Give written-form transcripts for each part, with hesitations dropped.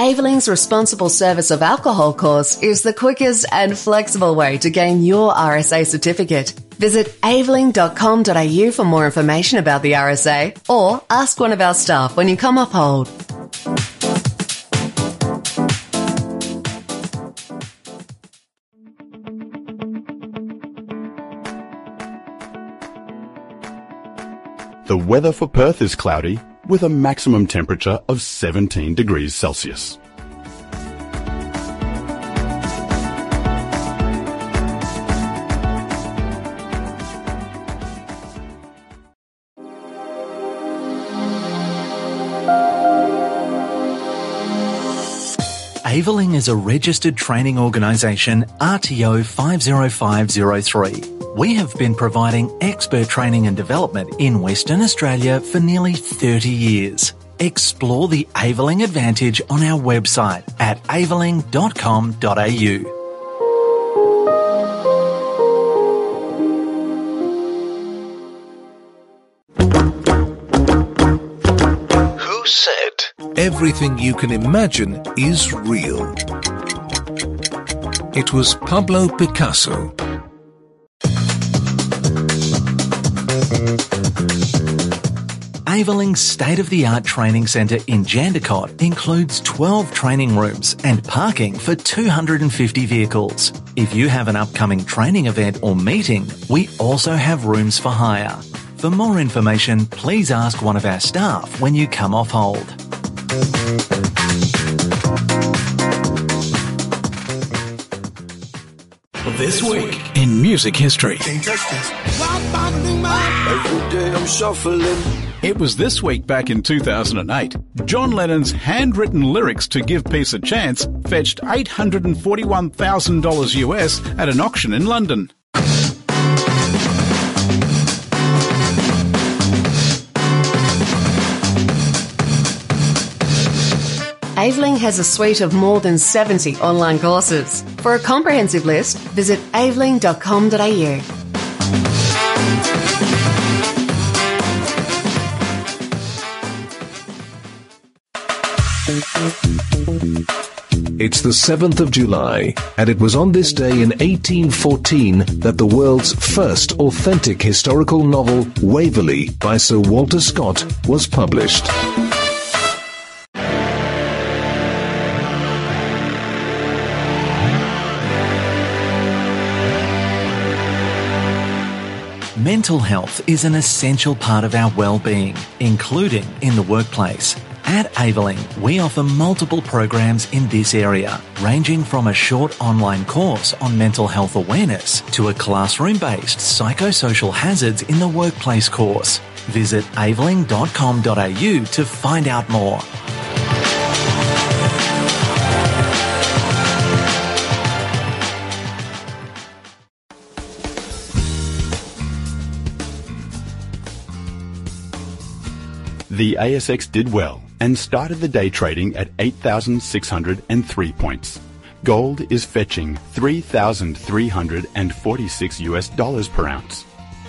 Aveling's Responsible Service of Alcohol course is the quickest and flexible way to gain your RSA certificate. Visit aveling.com.au for more information about the RSA or ask one of our staff when you come off hold. The weather for Perth is cloudy with a maximum temperature of 17 degrees Celsius. Aveling is a registered training organisation, RTO 50503. We have been providing expert training and development in Western Australia for nearly 30 years. Explore the Aveling advantage on our website at aveling.com.au. Who said everything you can imagine is real? It was Pablo Picasso. Aveling's state-of-the-art training centre in Jandakot includes 12 training rooms and parking for 250 vehicles. If you have an upcoming training event or meeting, we also have rooms for hire. For more information, please ask one of our staff when you come off hold. This week in music history. It was this week back in 2008. John Lennon's handwritten lyrics to Give Peace a Chance fetched $841,000 US at an auction in London. Aveling has a suite of more than 70 online courses. For a comprehensive list, visit aveling.com.au. It's the 7th of July, and it was on this day in 1814 that the world's first authentic historical novel, Waverley, by Sir Walter Scott, was published. Mental health is an essential part of our well-being, including in the workplace. At Aveling, we offer multiple programs in this area, ranging from a short online course on mental health awareness to a classroom-based psychosocial hazards in the workplace course. Visit aveling.com.au to find out more. The ASX did well and started the day trading at 8,603 points. Gold is fetching $3,346 US per ounce.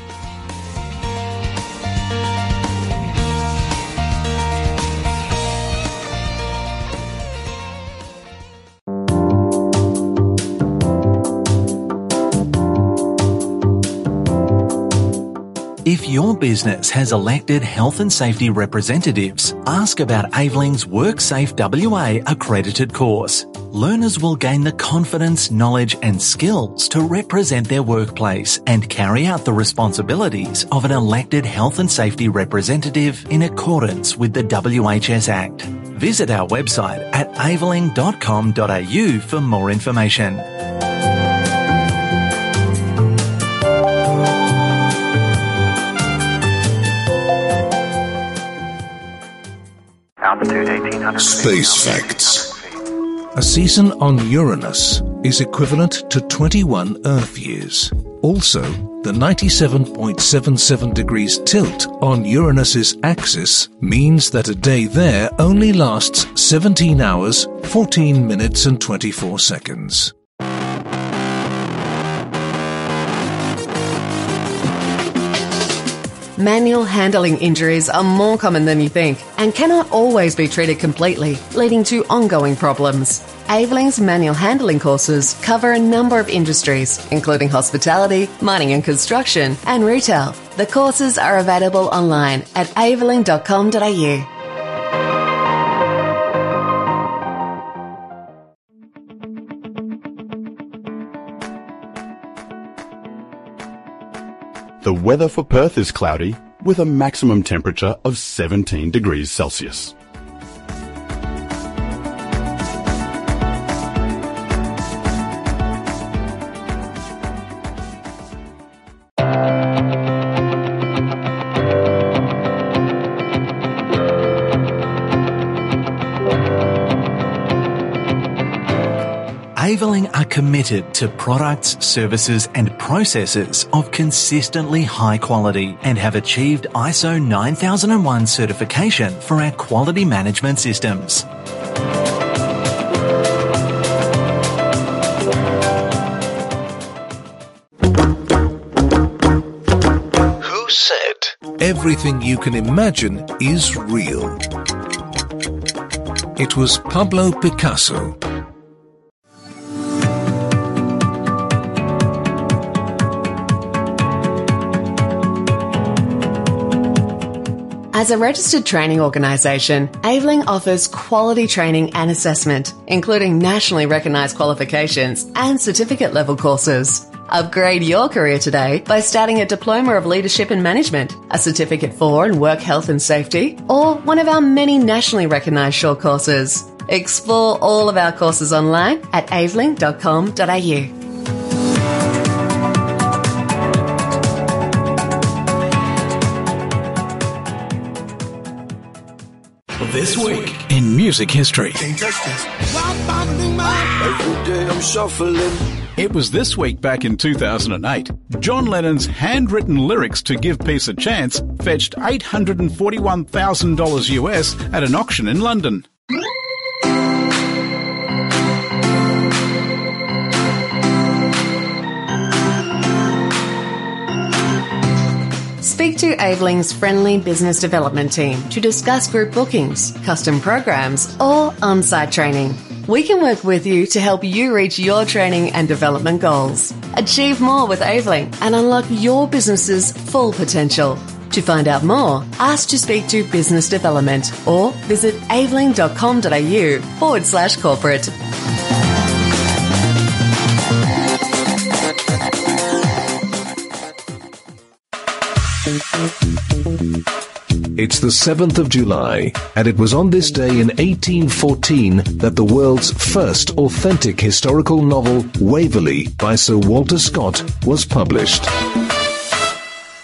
If your business has elected health and safety representatives, ask about Aveling's WorkSafe WA accredited course. Learners will gain the confidence, knowledge and skills to represent their workplace and carry out the responsibilities of an elected health and safety representative in accordance with the WHS Act. Visit our website at aveling.com.au for more information. Space Facts. A season on Uranus is equivalent to 21 Earth years. Also, the 97.77 degrees tilt on Uranus's axis means that a day there only lasts 17 hours, 14 minutes and 24 seconds. Manual handling injuries are more common than you think and cannot always be treated completely, leading to ongoing problems. Aveling's manual handling courses cover a number of industries, including hospitality, mining and construction, and retail. The courses are available online at aveling.com.au. The weather for Perth is cloudy with a maximum temperature of 17 degrees Celsius. Aveling are committed to products, services and processes of consistently high quality and have achieved ISO 9001 certification for our quality management systems. Who said everything you can imagine is real? It was Pablo Picasso. As a registered training organisation, Aveling offers quality training and assessment, including nationally recognised qualifications and certificate-level courses. Upgrade your career today by starting a Diploma of Leadership and Management, a Certificate 4 in Work Health and Safety, or one of our many nationally recognised short courses. Explore all of our courses online at aveling.com.au. This week in music history. It was this week back in 2008. John Lennon's handwritten lyrics to Give Peace a Chance fetched $841,000 US at an auction in London. Speak to Aveling's friendly business development team to discuss group bookings, custom programs, or on-site training. We can work with you to help you reach your training and development goals. Achieve more with Aveling and unlock your business's full potential. To find out more, ask to speak to Business Development or visit aveling.com.au/corporate. It's the 7th of July, and it was on this day in 1814 that the world's first authentic historical novel, Waverley, by Sir Walter Scott, was published.